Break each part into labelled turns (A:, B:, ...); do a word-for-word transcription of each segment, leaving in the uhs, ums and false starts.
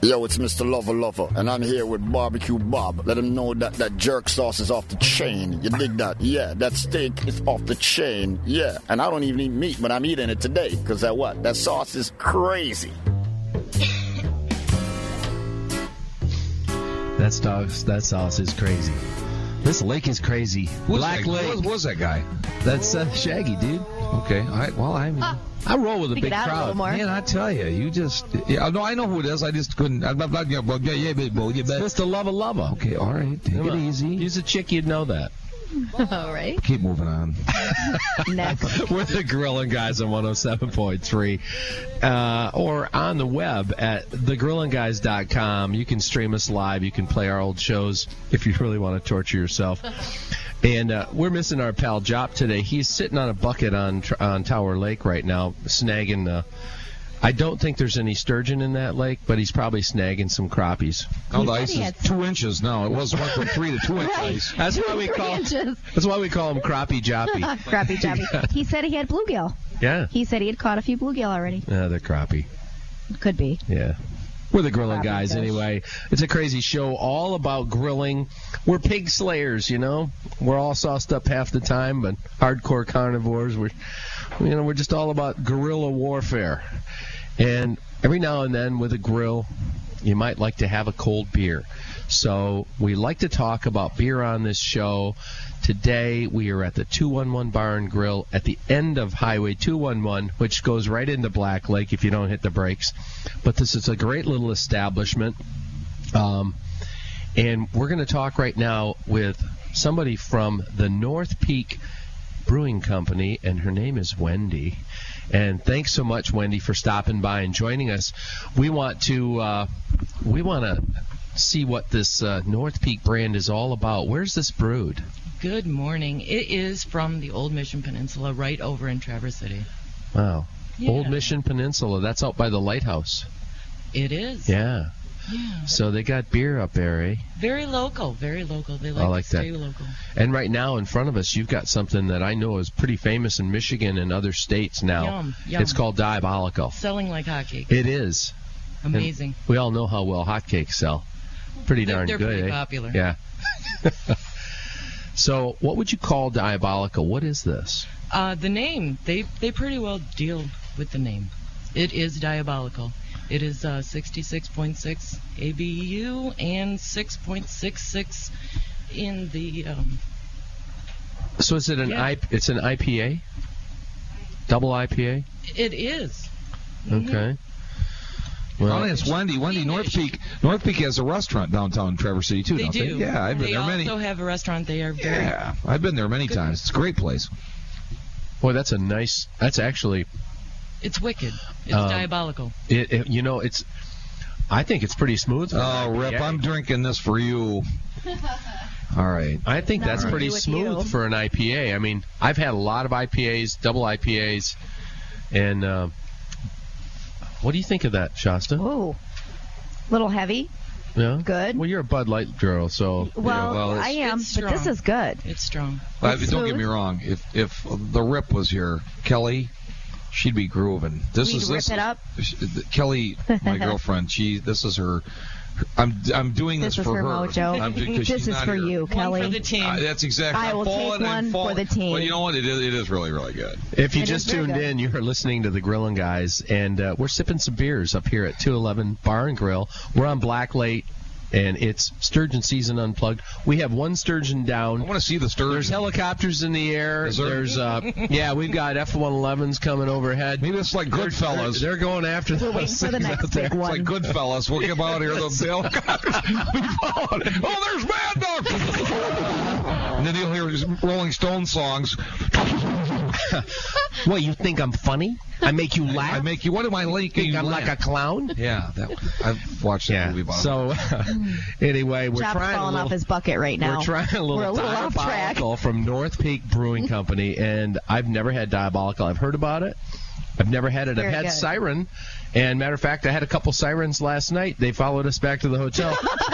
A: Yo, it's Mister Lover Lover, and I'm here with Barbecue Bob. Let him know that that jerk sauce is off the chain. You dig that? Yeah, that steak is off the chain. Yeah, and I don't even eat meat, but I'm eating it today, because that what? That sauce is crazy.
B: That sauce, that sauce is crazy. This lake is crazy.
C: Who's
B: Black
C: that,
B: Lake.
C: Who was that guy?
B: That's uh, Shaggy, dude.
C: Okay. All right. Well, I mean,
B: I roll with a
D: Pick
B: big
D: it out a
B: crowd.
D: little more.
C: man, I tell you, you just. Yeah, no, I know who it is. I just couldn't. I'm not. Yeah, well, yeah, yeah, but- well, yeah,
B: It's
C: but-
B: Mister Lover Lover.
C: Okay. All right. Take
B: Come
C: it
B: on.
C: easy.
B: He's a chick, you'd know that.
D: All right.
C: Keep moving on.
D: Next.
B: We're the Grilling Guys on one oh seven point three. Uh, or on the web at the grilling guys dot com. You can stream us live. You can play our old shows if you really want to torture yourself. And uh, we're missing our pal Jop today. He's sitting on a bucket on on Tower Lake right now, snagging. Uh, I don't think there's any sturgeon in that lake, but he's probably snagging some crappies.
C: Oh,
D: He
C: the
D: said
C: ice
D: he
C: is
D: had
C: two inches now. It was one from three to two inch
D: Right.
C: ice.
B: That's why we
D: Three
B: call.
D: inches.
B: That's why we call him Crappie Joppy.
D: Crappy Jobby. He said he had bluegill.
B: Yeah.
D: He said he had caught a few bluegill already.
B: Yeah, they're crappie.
D: Could be.
B: Yeah. We're the Grilling
D: Crappie
B: Guys
D: fish.
B: anyway. It's a crazy show all about grilling. We're pig slayers, you know. We're all sauced up half the time, but hardcore carnivores. We're, you know, we're just all about guerrilla warfare. And every now and then with a grill, you might like to have a cold beer. So we like to talk about beer on this show. Today we are at the two one one Bar and Grill at the end of Highway two one one, which goes right into Black Lake if you don't hit the brakes. But this is a great little establishment. Um, and we're going to talk right now with somebody from the North Peak Brewing Company, and her name is Wendy. And thanks so much, Wendy, for stopping by and joining us. We want to uh, we want to see what this uh, North Peak brand is all about. Where's this brewed?
E: Good morning. It is from the Old Mission Peninsula right over in Traverse City.
B: Wow.
E: Yeah.
B: Old Mission Peninsula. That's out by the lighthouse.
E: It is.
B: Yeah.
E: Yeah.
B: So they got beer up there, eh?
E: Very local. Very local. They like,
B: I like
E: to
B: that.
E: stay local.
B: And right now in front of us, you've got something that I know is pretty famous in Michigan and other states now.
E: Yum, yum.
B: It's called Diabolical.
E: Selling like hotcakes.
B: It is.
E: Amazing.
B: And we all know how well hotcakes sell. Pretty
E: They're-
B: darn
E: they're
B: good,
E: pretty
B: eh?
E: popular.
B: Yeah. So what would you call Diabolical? What is this?
E: Uh, the name, they, they pretty well deal with the name. It is Diabolical. It is uh, sixty-six point six A B U and six point six six in the... Um,
B: So is it an
E: Yeah.
B: I? It's an I P A? Double I P A?
E: it is. Mhm.
B: Okay.
C: Well,
B: Well,
C: it's Wendy. Wendy, North Peak. North Peak has a restaurant downtown Traverse City too,
E: They
C: don't
E: do.
C: they? Yeah, I've been
E: they
C: there
E: also
C: many.
E: have a restaurant. They are very...
C: Yeah, I've been there many times. It's a great place.
B: boy, that's a nice. That's actually.
E: It's wicked. It's
B: Um,
E: diabolical.
B: It, it, you know, it's. I think it's pretty smooth. for an
C: Oh,
B: I P A.
C: Rip, I'm drinking this for you. All right.
B: I think that's
D: Not
B: pretty
D: really with
B: smooth
D: you.
B: for an I P A. I mean, I've had a lot of I P As, double I P As, and uh, what do you think of that, Shasta?
D: Ooh. Little heavy.
B: Yeah.
D: Good.
B: Well, you're a Bud Light girl, so.
D: Well,
C: well, it's-
D: I am,
E: it's
D: but this
E: strong.
D: is good.
E: It's strong.
C: Uh,
D: It's
C: don't get me
D: smooth.
C: wrong. If if the Rip was here, Kelly, she'd be grooving. This
D: We'd
C: is
D: rip
C: this
D: it up.
C: Kelly, my girlfriend. She this is her. I'm I'm doing this,
D: This is
C: for
D: her
C: her.
D: mojo.
C: I'm, because
D: This
C: she's
D: is
C: not
D: for
C: here.
D: you, Kelly.
E: One for the team.
C: Uh, that's exactly.
D: I
C: I'm
D: will take
C: falling, I'm
D: one for
C: falling.
D: the team.
C: Well, you know what? It is. It is really, really good.
B: If you
D: It
B: just
D: is very
B: tuned
D: good.
B: in, you're listening to the Grilling Guys, and uh, we're sipping some beers up here at two eleven Bar and Grill. We're on Black Lake, and it's sturgeon season unplugged. We have one sturgeon
C: I
B: down.
C: want to see the sturgeon.
B: There's helicopters in the air.
C: Is there?
B: There's uh, yeah, we've got F one elevens coming overhead.
C: Maybe it's like
B: They're-
C: Goodfellas.
B: They're, they're going after
D: We're
B: those
D: waiting for the
B: things
D: next
B: out there.
D: big
C: It's
D: one.
C: like Goodfellas. We'll come out here. The the helicopters. We followed it. Oh, there's Mad Dog. And then you'll hear his Rolling Stone songs.
B: What, you think I'm funny? I make you laugh?
C: I make you. What am I like?
B: think I'm like a clown?
C: Yeah, that, I've watched that
B: Yeah.
C: movie. About
B: So anyway, we're
D: Job's
B: trying a
D: falling
B: little,
D: off his bucket right now.
B: We're trying a little,
D: We're a little off track.
B: Diabolical from North Peak Brewing Company, and I've never had Diabolical. I've heard about it. I've never had it.
D: Very
B: I've had
D: good.
B: Siren, and matter of fact, I had a couple Sirens last night. They followed us back to the hotel.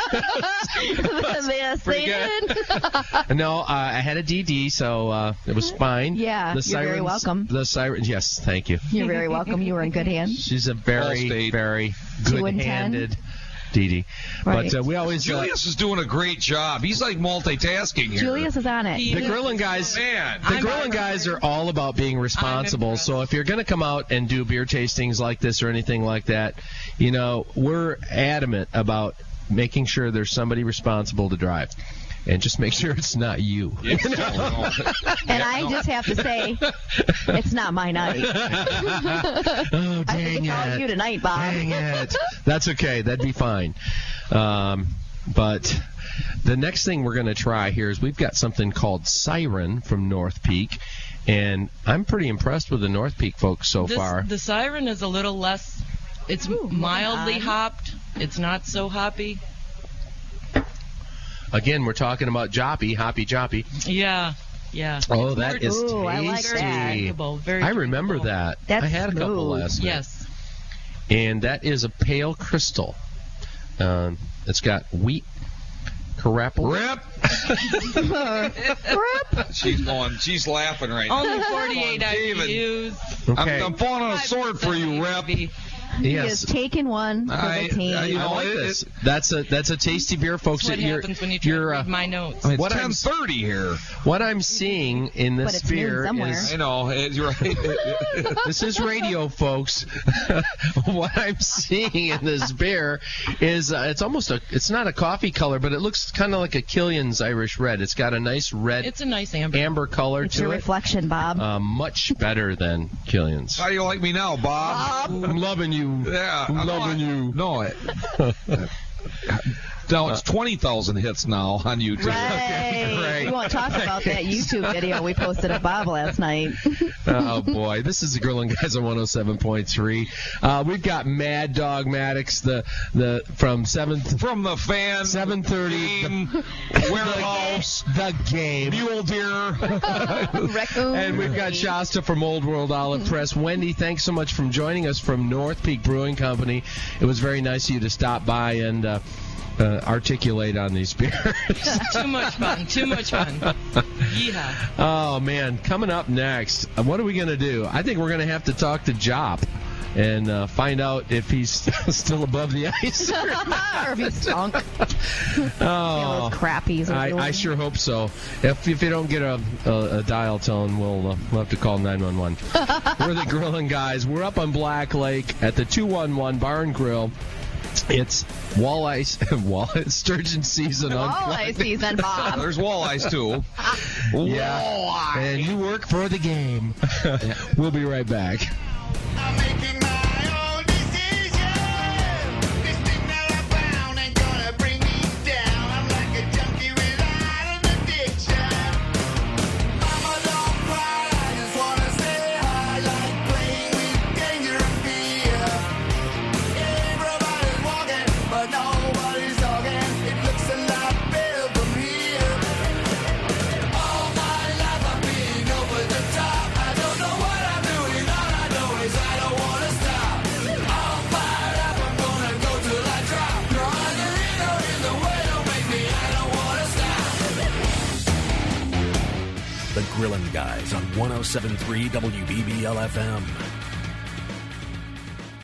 D: Yes,
B: Pretty
D: they
B: good.
D: did.
B: No, uh, I had a D D, so uh, it was fine.
D: Yeah,
B: the
D: you're
B: Sirens,
D: very welcome.
B: The Sirens, yes, thank you.
D: You're very welcome. You were in good hands.
B: She's a very,
C: Allstate.
B: very
D: Two and ten.
B: good-handed Dee Dee.
D: Right.
B: But uh, we always uh,
C: Julius is doing a great job. He's like multitasking here.
D: Julius is on it.
E: He
B: the
E: is-
B: grilling guys.
C: Man.
B: The
E: I'm
B: grilling
E: impressed.
B: guys are all about being responsible.
E: impressed.
B: So if you're going to come out and do beer tastings like this or anything like that, you know, we're adamant about making sure there's somebody responsible to drive. And just make sure it's not you.
C: Yes. Oh, no.
D: And I just have to say, it's not my night.
B: Oh,
D: I think
B: dang
D: it's all
B: it.
D: you tonight, Bob.
B: Dang it. That's okay. That'd be fine. Um, but the next thing we're going to try here is we've got something called Siren from North Peak. And I'm pretty impressed with the North Peak folks so
E: This,
B: far.
E: The Siren is a little less. It's
D: Ooh,
E: mildly
D: moving on.
E: hopped. It's not so hoppy.
B: Again, we're talking about Joppy, Hoppy Joppy.
E: Yeah, yeah.
B: Oh,
E: It's
B: that
E: more-
B: is
D: Ooh, I like
B: tasty.
D: that.
E: drinkable, very
B: I remember
E: drinkable.
B: that.
D: That's
B: I had a couple
D: smooth.
B: last night.
E: Yes.
B: And that is a pale crystal. Um, it's got wheat carapple.
C: Rip. She's going. She's laughing right now.
E: Only forty-eight
C: David.
E: I use.
B: Okay.
C: I'm, I'm falling on a sword for you, Rip.
D: He
B: Yes.
D: is taking one for
C: I-
D: the team.
C: I- you
B: I
C: know,
B: like
C: it-
B: this. That's a that's a tasty beer, folks.
E: That's what
B: You're-
E: happens when you try to
B: you're, uh,
E: read my notes.
C: It's
B: What I'm-
C: ten thirty here.
B: What I'm seeing in
D: But
B: this
D: it's noon
B: beer
D: somewhere.
B: is
C: I know. it- You're right.
B: this is radio, folks. What I'm seeing in this beer is uh, it's almost a it's not a coffee color, but it looks kind of like a Killian's Irish Red. It's got a nice red
E: It's a nice amber.
B: amber color
D: It's
B: to
D: your
B: it.
D: reflection, Bob.
B: Uh, much better than Killian's.
C: How do you like me now, Bob?
B: I'm loving you.
C: Yeah,
B: I'm loving you.
C: No, it, now it's twenty thousand hits now on YouTube.
D: Right.
B: Right.
D: We won't talk about that YouTube video we posted of Bob last night.
B: Oh boy, this is the Grilling Guys on one oh seven point three. Uh, we've got Mad Dog Maddox, the the from seventh
C: From the fan,
B: seven thirty.
C: game, warehouse,
B: The game.
C: mule deer.
D: Raccoon.
B: And we've got Shasta from Old World Olive Press. Wendy, thanks so much for joining us from North Peak Brewing Company. It was very nice of you to stop by and uh, uh, articulate on these beers.
E: Too much fun. Too much fun. Yeehaw.
B: Oh, man. Coming up next, uh, what are we going to do? I think we're going to have to talk to Jop and uh, find out if he's still above the ice.
D: or if he stunk.
B: Oh,
D: Those crappies. are doing.
B: I, I sure hope so. If if you don't get a, a, a dial tone, we'll, uh, we'll have to call nine one one. We're the Grilling Guys. We're up on Black Lake at the two one one Barn Grill. It's walleye, walleye sturgeon season on
D: Walleye season, Bob.
C: There's walleyes too.
B: Yeah. And you work for the game. We'll be right back.
F: I'm making my own decision. This thing that I found ain't gonna bring me down. I'm like a junkie without an addiction. Mama, don't cry, I just wanna say hi. Like playing with danger and fear. Everybody's walking, but nobody's talking. It looks a lot better from here. All my life I've been over the top. I don't know what I'm doing. All I know is I don't wanna stop. I'm fired up. I'm gonna go till I drop. Trying to hit or in the way, don't make me. I don't wanna stop.
G: The Grilling Guys on one oh seven point three W B B L F M.